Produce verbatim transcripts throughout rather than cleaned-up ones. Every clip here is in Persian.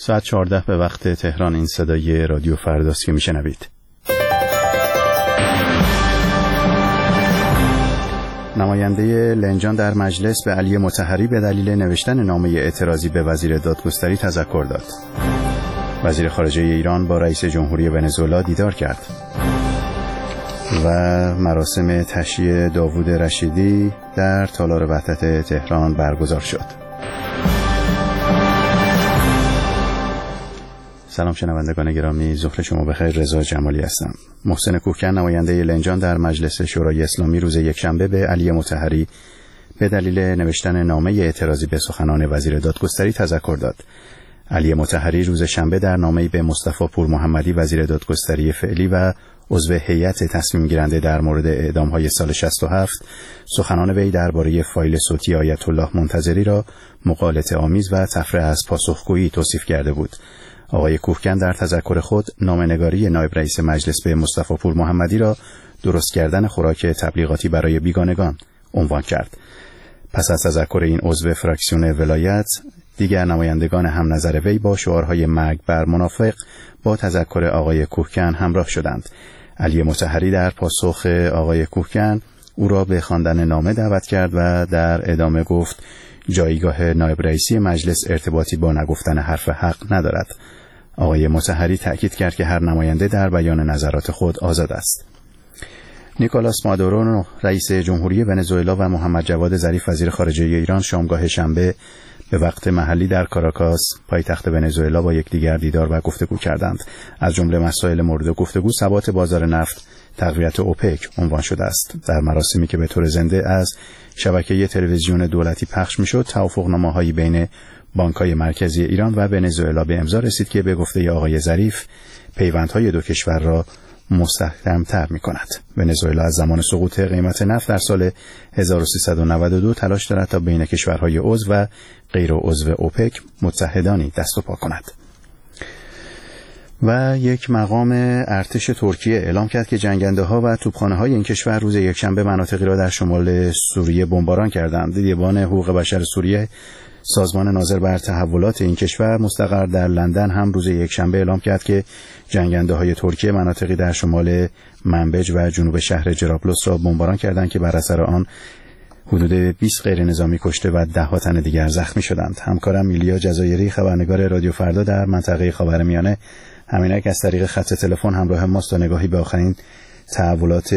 ساعت چهارده به وقت تهران. این صدای رادیو فرداست که میشنوید. نماینده لنجان در مجلس به علی مطهری به دلیل نوشتن نامه اعتراضی به وزیر دادگستری تذکر داد. وزیر خارجه ایران با رئیس جمهوری ونزوئلا دیدار کرد و مراسم تشییع داوود رشیدی در تالار وحدت تهران برگزار شد. سلام شنوندگان گرامی، ظهر شما بخیر. رضا جمالی هستم. محسن کوهکن نماینده لنجان در مجلس شورای اسلامی روز یکشنبه به علی مطهری به دلیل نوشتن نامه اعتراضی به سخنان وزیر دادگستری تذکر داد. علی مطهری روز شنبه در نامه‌ای به مصطفی پور محمدی وزیر دادگستری فعلی و عضو هیئت تصمیم گیرنده در مورد اعدام‌های سال شصت و هفت سخنان وی درباره فایل صوتی آیت الله منتظری را مغالطه آمیز و تفره از پاسخگویی توصیف کرده بود. آقای کوهکن در تذکر خود نامه‌نگاری نایب رئیس مجلس به مصطفی پور محمدی را درست کردن خوراک تبلیغاتی برای بیگانگان عنوان کرد. پس از تذکر این عضو فراکسیون ولایت، دیگر نمایندگان هم نظر وی با شعارهای مرگ بر منافق با تذکر آقای کوهکن همراه شدند. علی مطهری در پاسخ آقای کوهکن او را به خواندن نامه دعوت کرد و در ادامه گفت جایگاه نایب رئیسی مجلس ارتباطی با نگفتن حرف حق ندارد. آقای مطهری تأکید کرد که هر نماینده در بیان نظرات خود آزاد است. نیکولاس مادورو رئیس جمهوری ونزوئلا و محمد جواد ظریف وزیر خارجه ایران شامگاه شنبه به وقت محلی در کاراکاس پایتخت ونزوئلا با یکدیگر دیدار و گفتگو کردند. از جمله مسائل مورد گفتگو ثبات بازار نفت، تقویت اوپک عنوان شده است. در مراسمی که به طور زنده از شبکه تلویزیون دولتی پخش می‌شد، توافقنامه‌هایی بین بانک‌های مرکزی ایران و ونزوئلا به امضا رسید که به گفته آقای ظریف پیوندهای دو کشور را مستحکم‌تر می‌کند. ونزوئلا از زمان سقوط قیمت نفت در سال هزار و سیصد و نود و دو تلاش دارد تا بین کشورهای عضو و غیر عضو اوپک متحدانی دست و پا کند. و یک مقام ارتش ترکیه اعلام کرد که جنگنده‌ها و توپخانه‌های این کشور روز یکشنبه مناطقی را در شمال سوریه بمباران کردند. دیوان حقوق بشر سوریه، سازمان ناظر بر تحولات این کشور مستقر در لندن، هم روز یکشنبه اعلام کرد که جنگنده‌های ترکیه مناطقی در شمال منبج و جنوب شهر جرابلس را بمباران کردند که بر اثر آن حدود بیست غیر نظامی کشته و ده ها تن دیگر زخمی شدند. همکارم میلیا جزایری خبرنگار رادیو فردا در منطقه خاورمیانه همینک از طریق خط تلفن همراه ماست تا نگاهی به آخرین تحولات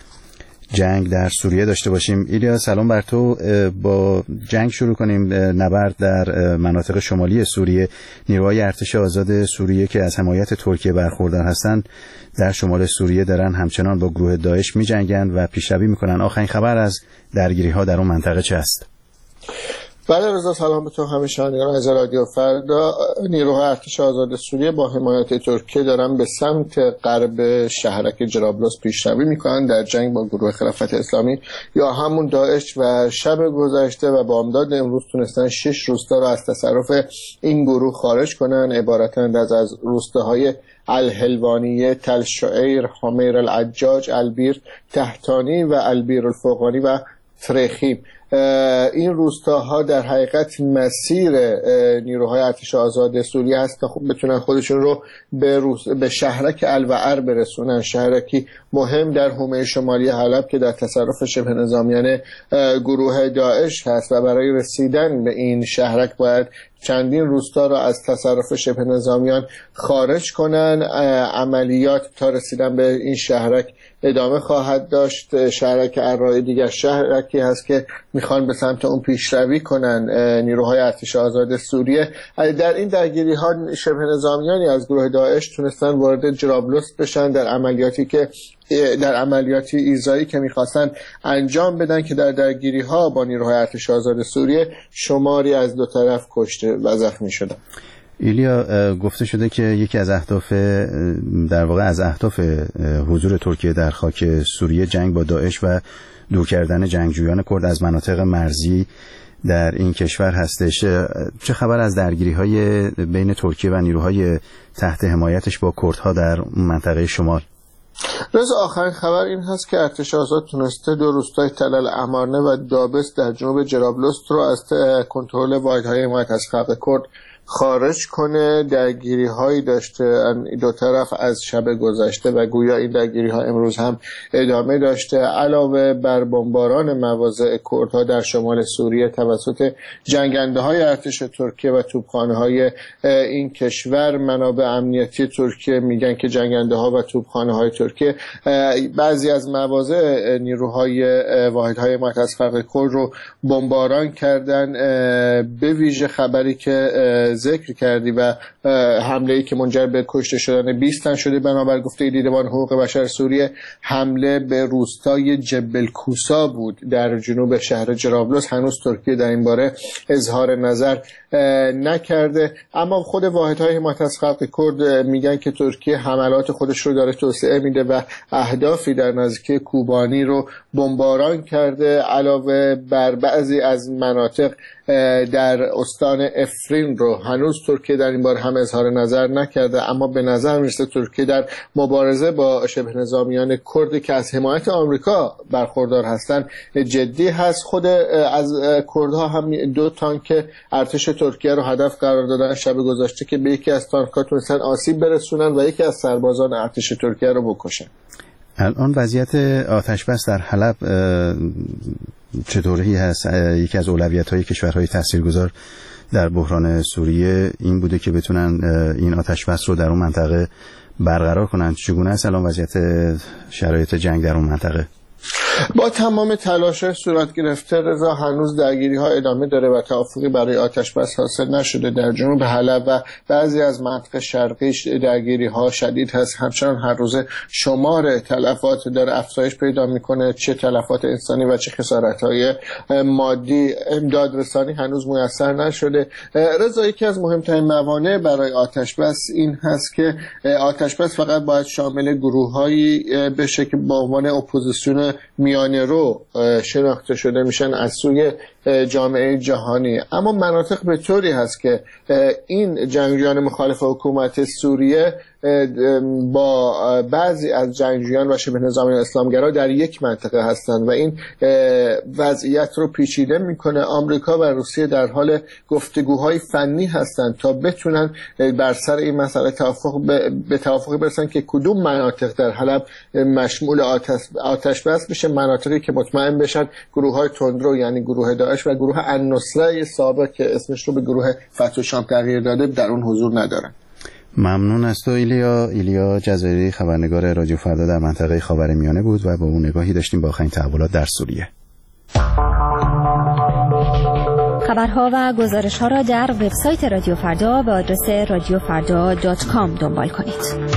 جنگ در سوریه داشته باشیم. ایلیا سلام بر تو. با جنگ شروع کنیم. نبرد در مناطق شمالی سوریه، نیروهای ارتش آزاد سوریه که از حمایت ترکیه برخوردار هستند در شمال سوریه دارن همچنان با گروه داعش می جنگند و پیشروی میکنن. آخرین خبر از درگیری ها در اون منطقه چه است؟ بله رضا، سلام به تو همه شنوندگان از رادیو فردا. نیروهای ارتش آزاد سوریه با حمایت ترکیه دارن به سمت غرب شهرک جرابلس پیشروی میکنن در جنگ با گروه خلافت اسلامی یا همون داعش و شب گذشته و بامداد امروز تونستن شش روستا را از تصرف این گروه خارج کنن، عبارتند از از روستاهای الحلوانیه، تل شعیر، حمیر العجاج، البیر تحتانی و البیر الفوقانی و ترخیم. این روستاها در حقیقت مسیر نیروهای ارتش آزاد سوریه هست تا خوب بتونن خودشون رو به, روس... به شهرک الوعر برسونن، شهرکی مهم در حومه شمالی حلب که در تصرف شبه نظامیان گروه داعش هست و برای رسیدن به این شهرک باید چندین روستا را از تصرف شبه نظامیان خارج کنن. عملیات تا رسیدن به این شهرک ادامه خواهد داشت. شهرک ارای دیگر شهرکی هست که میخوان به سمت اون پیشروی کنن نیروهای ارتش آزاد سوریه. در این درگیری ها شبه نظامیانی از گروه داعش تونستن وارد جرابلس بشن در عملیاتی که در عملیاتی ایذایی که میخواستن انجام بدن که در درگیری ها با نیروهای ارتش آزاد سوریه شماری از دو طرف کشته و زخمی شدن. ایلیا، گفته شده که یکی از اهداف در واقع از اهداف حضور ترکیه در خاک سوریه جنگ با داعش و دور کردن جنگجویان کرد از مناطق مرزی در این کشور هستش. چه خبر از درگیری های بین ترکیه و نیروهای تحت حمایتش با کردها در منطقه شمال؟ رضا، آخرین خبر این هست که ارتش آزاد تونسته دو روستای تل الامارنه و دابس در جنوب جرابلس رو از کنترل واحدهای حمایت از خلق کرد خارج کنه. درگیری هایی داشته دو طرف از شب گذشته و گویا این درگیری ها امروز هم ادامه داشته. علاوه بر بمباران مواضع کردها در شمال سوریه توسط جنگنده های ارتش ترکیه و توپخانه های این کشور، منابع امنیتی ترکیه میگن که جنگنده ها و توپخانه های ترکیه بعضی از مواضع نیروهای واحدهای حمایت از خلق کرد رو بمباران کردن. به ویژه خبری که ذکر کردی و حمله‌ای که منجر به کشته شدن بیست تن شده بنابر گفته دیدبان حقوق بشر سوریه، حمله به روستای جبل کوسا بود در جنوب شهر جرابلس. هنوز ترکیه در این باره اظهار نظر نکرده، اما خود واحدهای حمایت از خلق کرد میگن که ترکیه حملات خودش رو داره توسعه میده و اهدافی در نزدیکی کوبانی رو بمباران کرده. علاوه بر بعضی از مناطق در استان افرین رو هنوز ترکیه در این باره هم اظهار نظر نکرده، اما به نظر میرسه ترکیه در مبارزه با شبه نظامیان کردی که از حمایت آمریکا برخوردار هستند جدی هست. خود از کردها هم دو تانک ارتش ترکیه رو هدف قرار دادن شب گذشته که به یکی از تانک‌ها تونستن آسیب برسونن و یکی از سربازان ارتش ترکیه رو بکشن. الان وضعیت آتش بس در حلب چطوری هست؟ یکی از اولویت‌های کشورهای تاثیرگذار در بحران سوریه این بوده که بتونن این آتش بس رو در اون منطقه برقرار کنن. چگونه است الان وضعیت شرایط جنگ در اون منطقه؟ با تمام تلاش‌های صورت گرفته رضا، هنوز درگیری‌ها ادامه داره و توافقی برای آتش بس حاصل نشده. در جنوب حلب و بعضی از مناطق شرقیش درگیری‌ها شدید هست. همچنان هر روزه شمار تلفات داره افزایش پیدا می‌کنه، چه تلفات انسانی و چه خسارت‌های مادی. امداد رسانی هنوز میسر نشده. رضا، یکی از مهمترین موانع برای آتش بس این هست که آتش بس فقط باید شامل گروه‌هایی بشه که با عنوان اپوزیسیون میانه رو شناخته شده میشن از سوی جامعه جهانی، اما مناطق به طوری هست که این جنگجویان مخالف حکومت سوریه با بعضی از جنگجویان و شبه نظامیان اسلامگرا در یک منطقه هستند و این وضعیت رو پیچیده میکنه. آمریکا و روسیه در حال گفتگوهای فنی هستند تا بتونن بر سر این مسئله توافق به توافقی برسن که کدوم مناطق در حلب مشمول آتش آتش بس بشه، مناطقی که مطمئن بشن گروه‌های تندرو یعنی گروه داعش و گروه النصره سابق که اسمش رو به گروه فتح شام تغییر داده در اون حضور ندارن. ممنون از تو ایلیا. ایلیا جزایری، خبرنگار رادیو فردا در منطقه خاورمیانه بود و با اون نگاهی داشتیم با آخرین تحولات در سوریه. خبرها و گزارش‌ها را در وبسایت رادیو فردا به آدرس رادیو فردا دات کام دنبال کنید.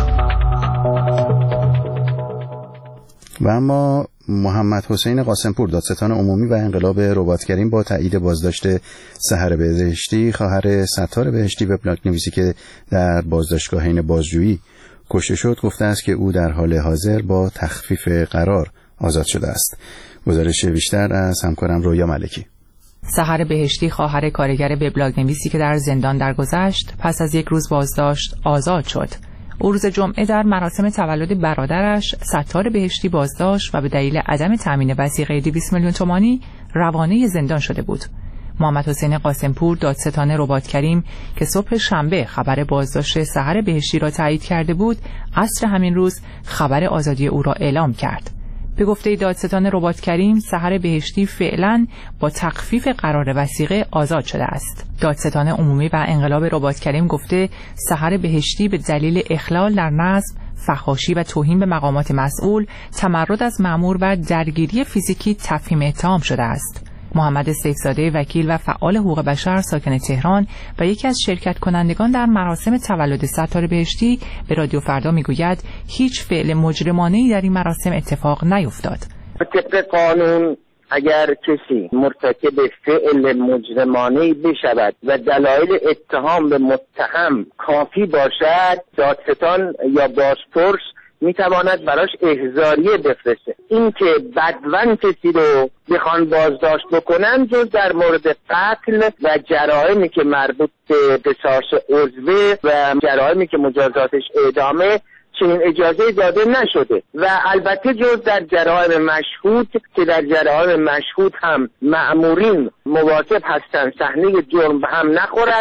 و اما محمد حسین قاسمپور، دادستان عمومی و انقلاب رباط‌کریم، با تایید بازداشت سحر بهشتی، خواهر ستار بهشتی، وبلاگ نویسی که در بازداشتگاه حین بازجویی کشته شد، گفته است که او در حال حاضر با تخفیف قرار آزاد شده است. گزارش بیشتر از همکارم رویا ملکی. سحر بهشتی، خواهر کارگر وبلاگ نویسی که در زندان درگذشت، پس از یک روز بازداشت آزاد شد. او روز جمعه در مراسم تولد برادرش ستار بهشتی بازداشت و به دلیل عدم تامین وثیقه دویست میلیون تومانی روانه زندان شده بود. محمد حسین قاسمپور، دادستان رباط‌کریم که صبح شنبه خبر بازداشت سحر بهشتی را تایید کرده بود، عصر همین روز خبر آزادی او را اعلام کرد. به گفته دادستان رباط‌کریم، سحر بهشتی فعلا با تخفیف قرار وثیقه آزاد شده است. دادستان عمومی و انقلاب رباط‌کریم گفته سحر بهشتی به دلیل اخلال در نظم، فحاشی و توهین به مقامات مسئول، تمرد از مأمور و درگیری فیزیکی تفهیم اتهام شده است. محمد سیفزاده، وکیل و فعال حقوق بشر ساکن تهران و یکی از شرکت کنندگان در مراسم تولد ستار بهشتی، به رادیو فردا میگوید هیچ فعل مجرمانه‌ای در این مراسم اتفاق نیفتاد. طبق قانون اگر کسی مرتکب فعل مجرمانه‌ای بشود و دلایل اتهام به متهم کافی باشد، دادستان یا بازپرس میتواند براش احضاریه بفرسته. این که بدون کسی رو بخوان بازداشت بکنن جز در مورد قتل و جرائمی که مربوط به قصاص عضوی و جرائمی که مجازاتش اعدامه چنین اجازه داده نشده و البته جز در جرائم مشهود که در جرائم مشهود هم مأمورین مواظب هستند صحنه جرم هم نخورد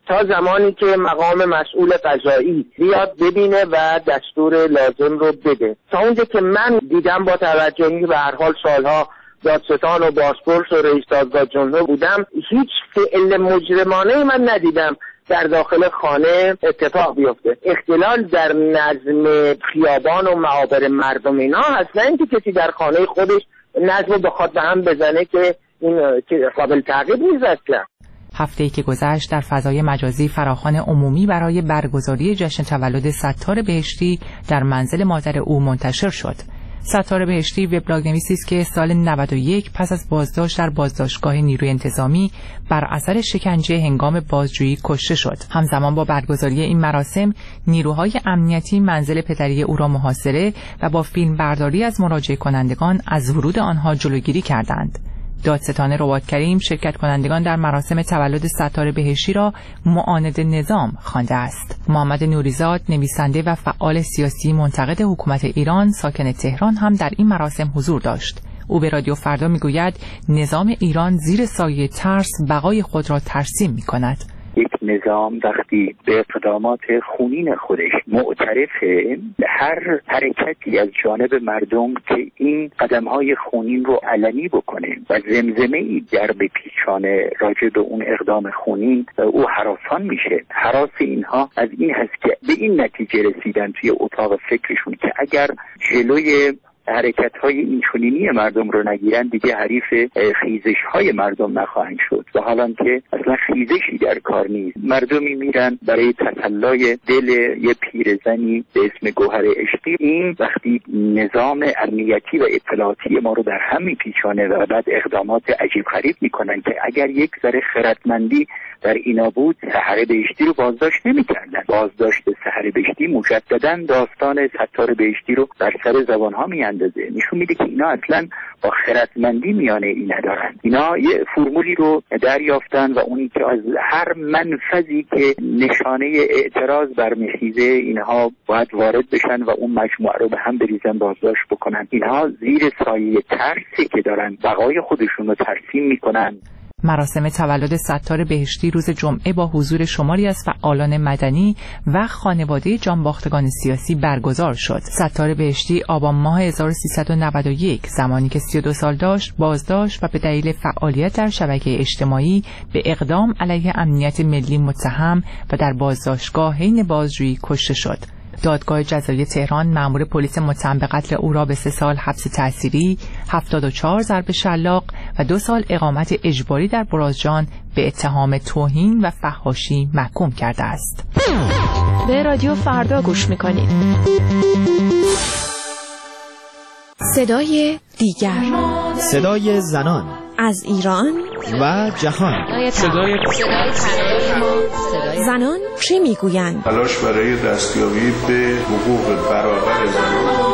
تا زمانی که مقام مسئول قضایی بیاد ببینه و دستور لازم رو بده. تا اونجا که من دیدم با توجه به هر حال سالها دادستان و بازپرس و رئیس دادگاه جمهور بودم، هیچ فعل مجرمانه من ندیدم در داخل خانه اتفاق بیفته. اختلال در نظم خیابان و معابر مردم اینا هست، نه اینکه کسی در خانه خودش نظم رو بخواد به هم بزنه که این قابل تعقیب نیست اصلا. هفته‌ای که گذشت در فضای مجازی فراخوان عمومی برای برگزاری جشن تولد ستار بهشتی در منزل مادر او منتشر شد. ستار بهشتی وبلاگ‌نویسی است که سال نود و یک پس از بازداشت در بازداشتگاه نیروی انتظامی بر اثر شکنجه هنگام بازجویی کشته شد. همزمان با برگزاری این مراسم نیروهای امنیتی منزل پدری او را محاصره و با فیلمبرداری از مراجعه کنندگان از ورود آنها جلوگیری کردند. دادستان رباط کریم شرکت کنندگان در مراسم تولد ستار بهشتی را معاند نظام خوانده است. محمد نوریزاد نویسنده و فعال سیاسی منتقد حکومت ایران ساکن تهران هم در این مراسم حضور داشت. او به رادیو فردا میگوید نظام ایران زیر سایه ترس بقای خود را ترسیم می‌کند. یک نظام وقتی به اقدامات خونین خودش معترفه، هر حرکتی از جانب مردم که این قدم‌های خونین رو علنی بکنه و زمزمه‌ای در بپیچانه راجع به اون اقدام خونین، او هراسان میشه. هراس اینها از این هست که به این نتیجه رسیدن توی اتاق فکرشون که اگر جلوی حرکت‌های اینچنینی مردم رو نگیرن دیگه حریف خیزش‌های مردم نخواهند شد و حالا که اصلا خیزشی در کار نیست. مردمی میرن برای تسلای دل یه پیرزنی به اسم گوهر عشقی. این وقتی نظام امنیتی و اطلاعاتی ما رو در هم میپیچانه و بعد اقدامات عجیب غریب میکنن که اگر یک ذره خردمندی در اینا بود سحر بهشتی رو بازداشت نمی‌کردن. بازداشت سحر بهشتی مجدداً داستان ستار بهشتی رو بر سر زبان‌ها میاندازه. نشون میده که اینا اصلاً با خردمندی میانه این ندارن. اینا یه فرمولی رو دریافتن و اونی که از هر منفذی که نشانه اعتراض برمیخیزه اینها باید وارد بشن و اون مجموعه رو به هم بریزن بازداشت بکنن. اینها زیر سایه ترسی که دارن بقای خودشون رو ترسیم میکنن. مراسم تولد ستار بهشتی روز جمعه با حضور شماری از فعالان مدنی و خانواده جانباختگان سیاسی برگزار شد. ستار بهشتی آبان ماه هزار و سیصد و نود و یک زمانی که سی و دو سال داشت بازداشت و به دلیل فعالیت در شبکه اجتماعی به اقدام علیه امنیت ملی متهم و در بازداشتگاه حین بازجویی کشته شد. دادگاه جزایی تهران مأمور پلیس متهم به قتل او را به سه سال حبس تحصیلی، هفتاد و چهار ضرب شلاق و دو سال اقامت اجباری در برازجان به اتهام توهین و فحاشی محکوم کرده است. به رادیو فردا گوش میکنید. صدای دیگر، صدای زنان از ایران و جهان. صدای زنان چه میگویند؟ تلاش برای دستیابی به حقوق برابر زنان.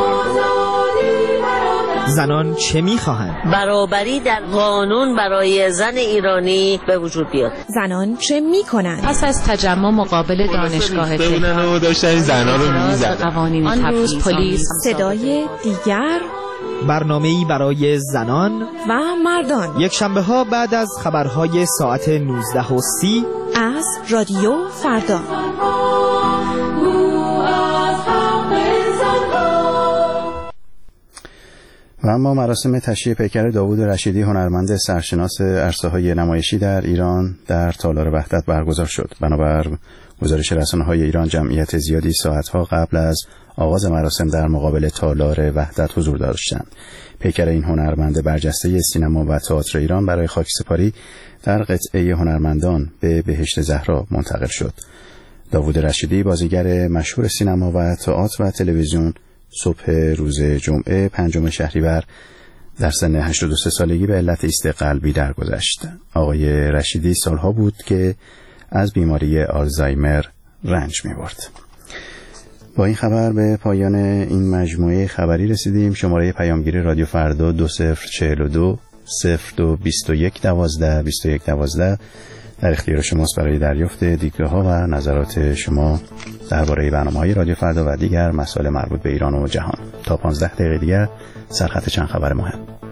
زنان چه میخواهند؟ برابری در قانون برای زن ایرانی به وجود بیاد. زنان چه میکنند؟ پس از تجمع مقابل دانشگاه تهران داشتن زنان رو میزدن. قوانین آن روز پلیس صدای دیگر، برنامه‌ای برای زنان و مردان، یک شنبه ها بعد از خبرهای ساعت نوزده و سی از رادیو فردا. و اما مراسم تشییع پیکر داوود رشیدی هنرمند سرشناس عرصه‌های نمایشی در ایران در تالار وحدت برگزار شد. بنابر گزارش رسانه‌های ایران جمعیت زیادی ساعت‌ها قبل از آغاز مراسم در مقابل تالار وحدت حضور داشتند. پیکر این هنرمند برجسته سینما و تئاتر ایران برای خاکسپاری در قطعه هنرمندان به بهشت زهرا منتقل شد. داوود رشیدی بازیگر مشهور سینما و تئاتر و تلویزیون صبح روز جمعه پنجم شهریور در سن هشتاد و سه سالگی به علت ایست قلبی درگذشت. آقای رشیدی سالها بود که از بیماری آلزایمر رنج می‌برد. با این خبر به پایان این مجموعه خبری رسیدیم. شماره پیامگیری رادیو فردا دو صفر چهل و دو صفر دو بیست و یک دوازده بیست و یک دوازده در اختیار شماست برای دریافت دیدگاه ها و نظرات شما درباره برنامه‌های رادیو فردا و دیگر مسائل مربوط به ایران و جهان. تا پانزده دقیقه دیگر سرخط چند خبر مهم.